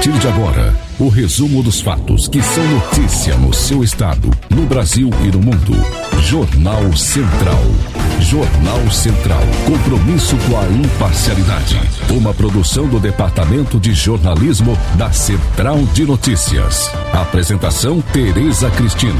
partir de agora, o resumo dos fatos que são notícia no seu estado, no Brasil e no mundo. Jornal Central. Jornal Central. Compromisso com a imparcialidade. Uma produção do Departamento de Jornalismo da Central de Notícias. Apresentação: Tereza Cristina.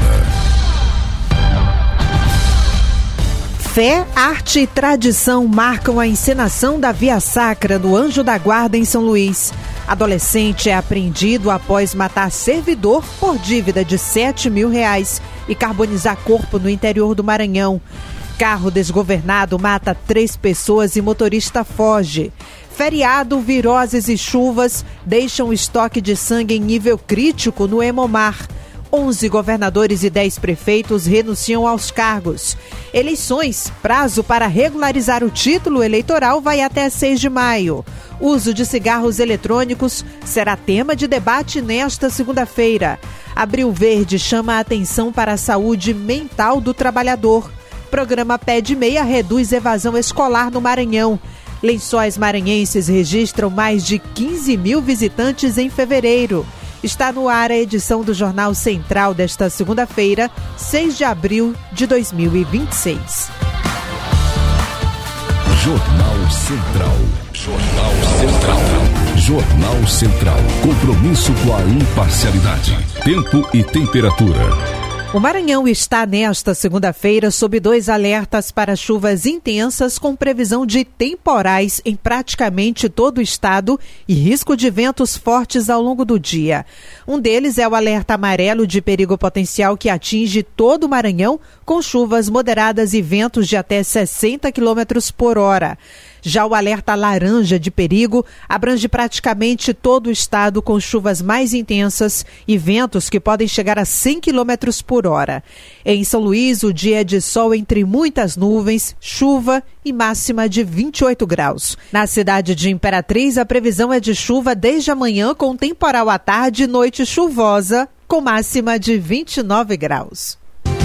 Fé, arte e tradição marcam a encenação da Via Sacra do Anjo da Guarda em São Luís. Adolescente é apreendido após matar servidor por dívida de R$7 mil e carbonizar corpo no interior do Maranhão. Carro desgovernado mata 3 pessoas e motorista foge. Feriado, viroses e chuvas deixam estoque de sangue em nível crítico no Hemomar. 11 governadores e 10 prefeitos renunciam aos cargos. Eleições, prazo para regularizar o título eleitoral vai até 6 de maio. Uso de cigarros eletrônicos será tema de debate nesta segunda-feira. Abril Verde chama a atenção para a saúde mental do trabalhador. Programa Pé de Meia reduz evasão escolar no Maranhão. Lençóis maranhenses registram mais de 15 mil visitantes em fevereiro. Está no ar a edição do Jornal Central desta segunda-feira, 6 de abril de 2026. Jornal Central. Jornal Central. Jornal Central. Compromisso com a imparcialidade. Tempo e temperatura. O Maranhão está nesta segunda-feira sob 2 alertas para chuvas intensas com previsão de temporais em praticamente todo o estado e risco de ventos fortes ao longo do dia. Um deles é o alerta amarelo de perigo potencial que atinge todo o Maranhão com chuvas moderadas e ventos de até 60 km por hora. Já o alerta laranja de perigo abrange praticamente todo o estado com chuvas mais intensas e ventos que podem chegar a 100 km por hora. Em São Luís, o dia é de sol entre muitas nuvens, chuva e máxima de 28 graus. Na cidade de Imperatriz, a previsão é de chuva desde amanhã com temporal à tarde e noite chuvosa, com máxima de 29 graus.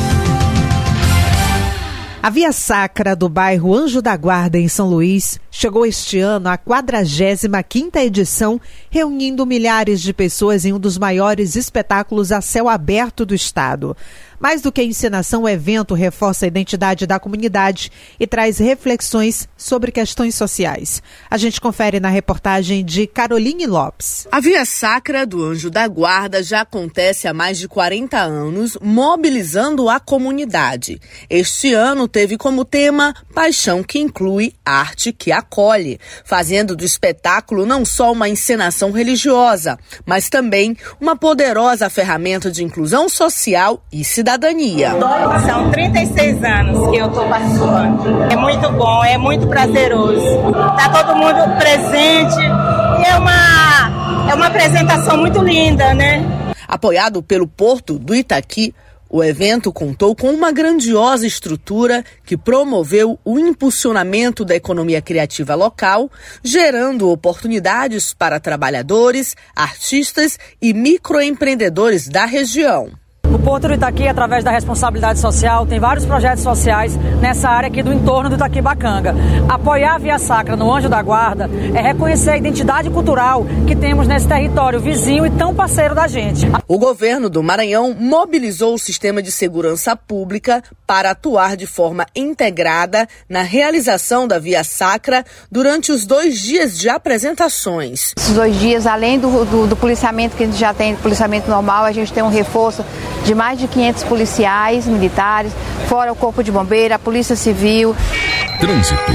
A Via Sacra do bairro Anjo da Guarda, em São Luís, chegou este ano à 45ª edição, reunindo milhares de pessoas em um dos maiores espetáculos a céu aberto do estado. Mais do que encenação, o evento reforça a identidade da comunidade e traz reflexões sobre questões sociais. A gente confere na reportagem de Caroline Lopes. A Via Sacra do Anjo da Guarda já acontece há mais de 40 anos, mobilizando a comunidade. Este ano teve como tema Paixão que inclui, arte que acolhe, fazendo do espetáculo não só uma encenação religiosa, mas também uma poderosa ferramenta de inclusão social e cidadania. São 36 anos que eu estou participando. É muito bom, é muito prazeroso. Está todo mundo presente e é uma apresentação muito linda, né? Apoiado pelo Porto do Itaqui, o evento contou com uma grandiosa estrutura que promoveu o impulsionamento da economia criativa local, gerando oportunidades para trabalhadores, artistas e microempreendedores da região. O Porto do Itaqui, através da responsabilidade social, tem vários projetos sociais nessa área aqui do entorno do Itaquibacanga. Apoiar a Via Sacra no Anjo da Guarda é reconhecer a identidade cultural que temos nesse território vizinho e tão parceiro da gente. O governo do Maranhão mobilizou o sistema de segurança pública para atuar de forma integrada na realização da Via Sacra durante os 2 dias de apresentações. Esses 2 dias, além do policiamento que a gente já tem, policiamento normal, a gente tem um reforço de mais de 500 policiais militares, fora o Corpo de Bombeiro, a Polícia Civil. Trânsito.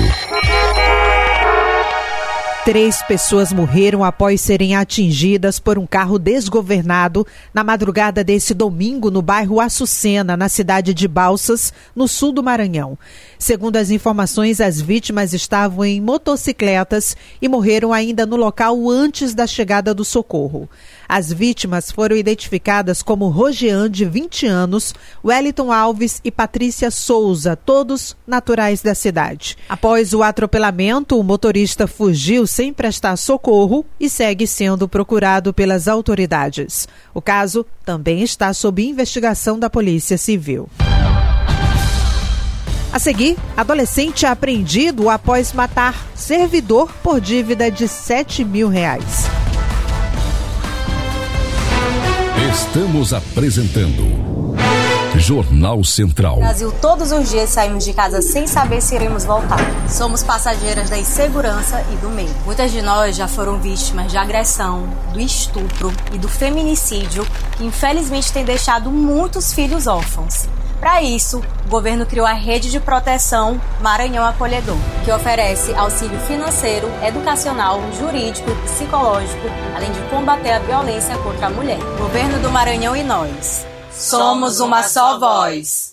3 pessoas morreram após serem atingidas por um carro desgovernado na madrugada desse domingo no bairro Açucena, na cidade de Balsas, no sul do Maranhão. Segundo as informações, as vítimas estavam em motocicletas e morreram ainda no local antes da chegada do socorro. As vítimas foram identificadas como Rogean, de 20 anos, Wellington Alves e Patrícia Souza, todos naturais da cidade. Após o atropelamento, o motorista fugiu sem prestar socorro e segue sendo procurado pelas autoridades. O caso também está sob investigação da Polícia Civil. A seguir, adolescente é apreendido após matar servidor por dívida de R$7 mil. Estamos apresentando Jornal Central. No Brasil, todos os dias saímos de casa sem saber se iremos voltar. Somos passageiras da insegurança e do medo. Muitas de nós já foram vítimas de agressão, do estupro e do feminicídio, que infelizmente tem deixado muitos filhos órfãos. Para isso, o governo criou a Rede de Proteção Maranhão Acolhedor, que oferece auxílio financeiro, educacional, jurídico e psicológico, além de combater a violência contra a mulher. Governo do Maranhão e nós. Somos uma só voz.